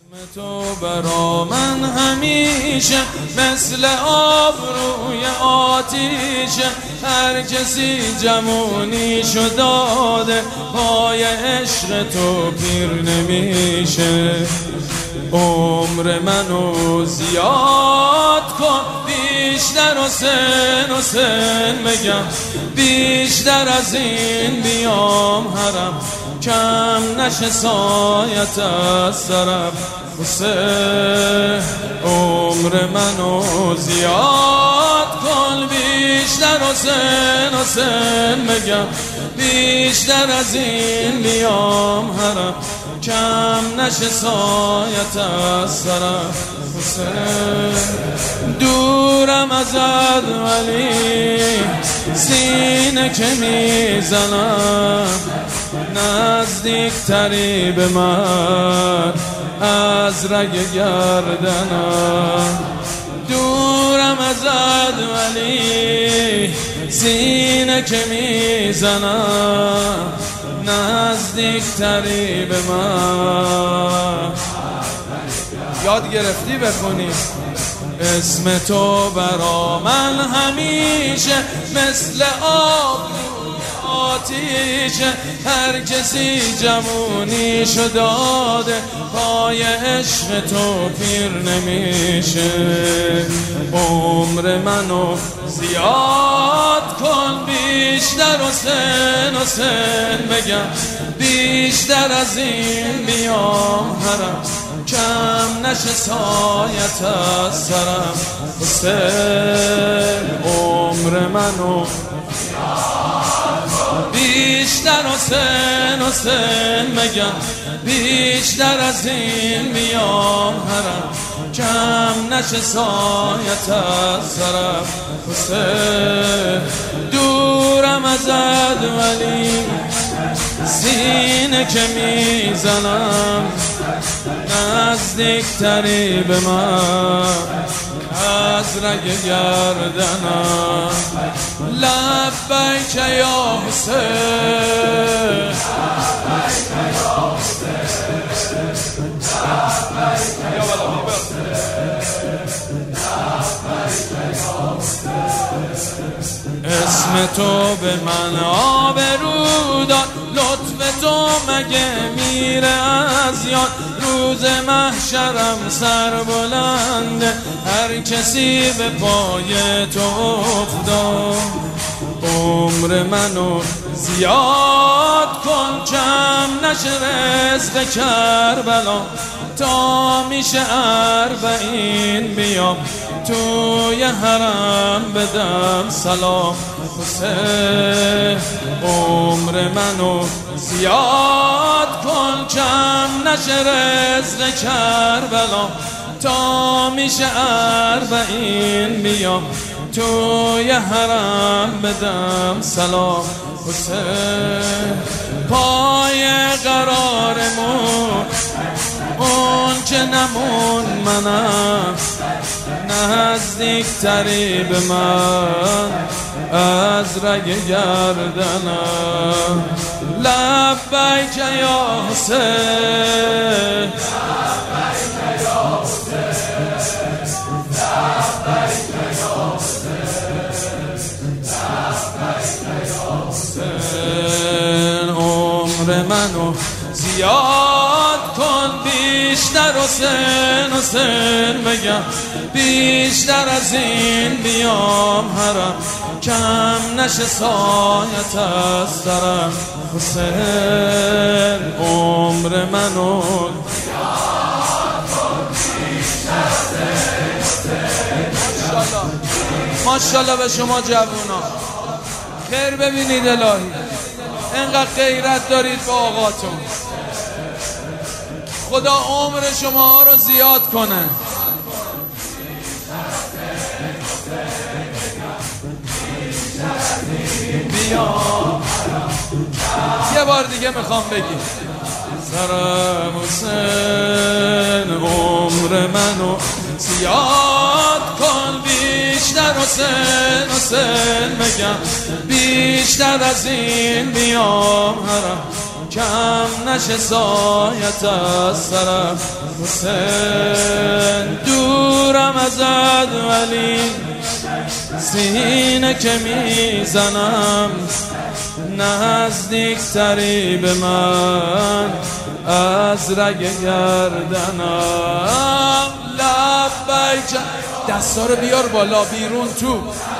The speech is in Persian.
تو برا من همیشه مثل آب روی آتیشه، هر کسی جوونیشو داده پای عشق تو پیر نمیشه. عمر منو زیاد کن بیشتر و سن بگم، بیشتر از این بیام حرم، کم نشه سایت از سرم حسین. عمر منو زیاد کن بیشتر و سن بگم، بیشتر از این بیام حرم، کم نشه سایت از سرم حسین. دورم ازت ولی سینه که میزنم، نزدیکتری به من از رگ گردنم. دورم ازت ولی سینه که میزنم، نزدیکتری به من. یاد گرفتی بخونی اسم تو برا من همیشه مثل آب آتیشه، هر کسی جوونیشو داده پای عشق تو پیر نمیشه. عمر منو زیاد کن بیشتر و سن بگم، بیشتر از این بیام حرم، کم نشه سایت از سرم حسین. عمر منو بیشتر و سن بگم، بیشتر از این بیام حرم، کم نشه سایت از سرم حسین. دورم ازت ولی سینه که میزنم، نزدیکتری به من از رگ گردنم. لبیک یا حسین، اسم تو به من آبرو داد، لطف تو مگه میره از یاد. روز محشرم سر بلنده، هر کسی به پای تو افتاد. عمر منو زیاد کن کم نشه رزق کربلا، تا میشه 40 بیام توی حرم بدم سلام حسین. عمر منو زیاد کن کم نشه رزق کربلا، تا میشه 40 بیام توی حرم بدم سلام حسین. پای قرارمون اون که نمون منم، نزدیکتری به من از رگ گردنم. لبیک یا حسین، عمر منو زیاد کن بیشتر و سن بگم، بیشتر از این بیام حرم، کم نشه سایت از سرم حسین. عمر منو زیاد کن بیشتر و سن. ماشاءالله به شما جوونا، خیر ببینید الهی، انقدر غیرت دارید با آقاتون. خدا عمر شما رو زیاد کنه. یه بار دیگه میخوام بگی سرم حسین. عمر منو زیاد کن بیشتر و سن بگم، بیشتر از این بیام حرم، کم نشه سایت از سرم حسین دورم ازت ولی سینه که میزنم نزدیکتری به من از رگ گردنم. لبیک دستا رو بیار بالا بیرون تو